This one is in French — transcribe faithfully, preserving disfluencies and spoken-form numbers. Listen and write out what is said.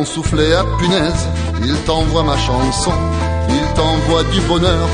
ton soufflet à punaise, il t'envoie ma chanson, il t'envoie du bonheur